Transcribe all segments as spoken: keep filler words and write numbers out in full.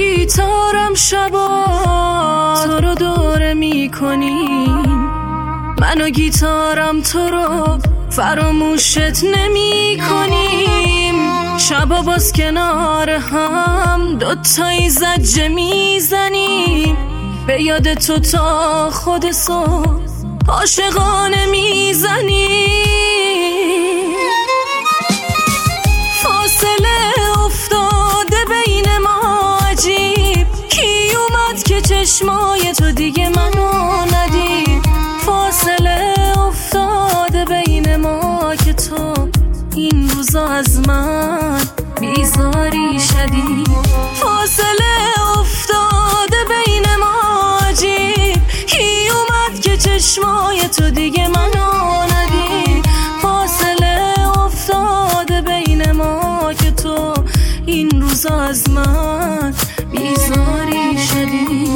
گیتارم شبا تو رو دوره میکنیم، من و گیتارم تو رو فراموشت نمی کنیم. شبا باز کنار هم دوتایی زجه میزنیم، به یاد تو تا خود صبح عاشقانه میزنیم. فاصله افتاده بین ما عجیب، کی اومد که چشمای تو دیگه منو ندید. فاصله افتاده بین ما که تو این روزا از من بیزاری شدی. فاصله افتاده بین ما عجیب، کی اومد که چشمای تو دیگه منو ندید. فاصله افتاده بین ما که تو این روزا از من بیزاری شدی.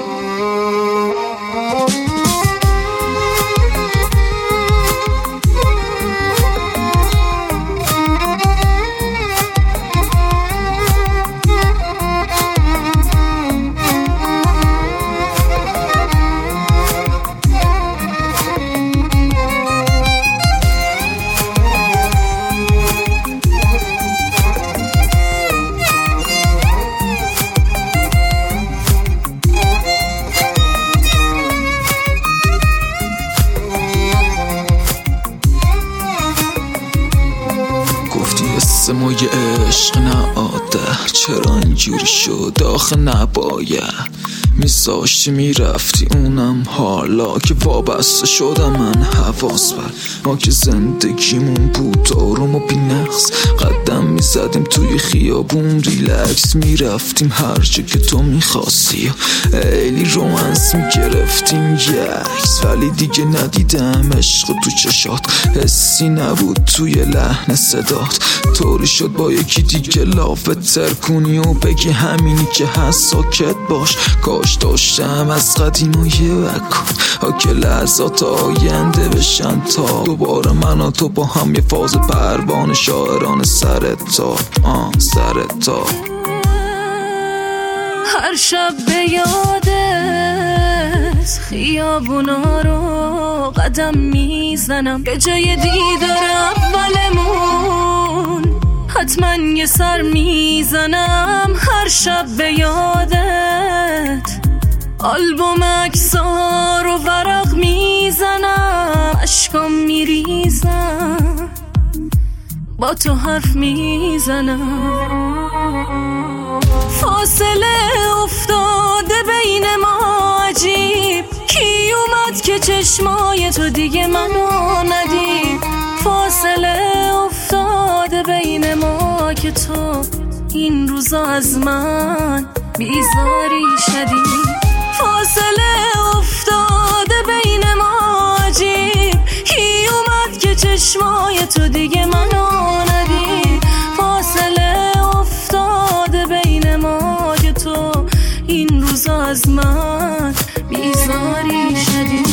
ما یه عشق نه عادت، چرا اینجوری شد آخه نباید میذاشتی میرفتی اونم حالا که وابسته شدم من حواس بر ما که زندگیمون بود آروم و بی نقص. قدم میزدیم توی خیابون ریلکس میرفتیم هر جا که تو میخواستی، ایلی رومنس میگرفتیم یکس. ولی دیگه ندیدم عشق تو چشات، حسی نبود توی لحن صدات. طوری شد با یکی دیگه لافتر کنی و بگی همینی که هست ساکت باش. کاش داشتم از قدیم و یه وکن ها که لحظات آینده بشن تا دوباره من و تو با هم یه فاز پروانه شاعران سرت تا آن سرت تا. هر شب به یادت خیابونا رو قدم میزنم، به جای دیدار اولمون حتما یه سر میزنم. هر شب به یادت آلبوم عکس‌ها رو ورق میزنم، اشکام میریزم با تو حرف میزنم. فاصله افتاده بین ما عجیب، کی اومد که چشمای تو دیگه منو ندید. فاصله افتاده بین ما که تو این روزا از من بیزاری شدی. فاصله افتاده بین ما عجیب، کی اومد که چشمای تو دیگه منو ندید. فاصله افتاده بین ما که تو این روزا از من بیزاری شدی.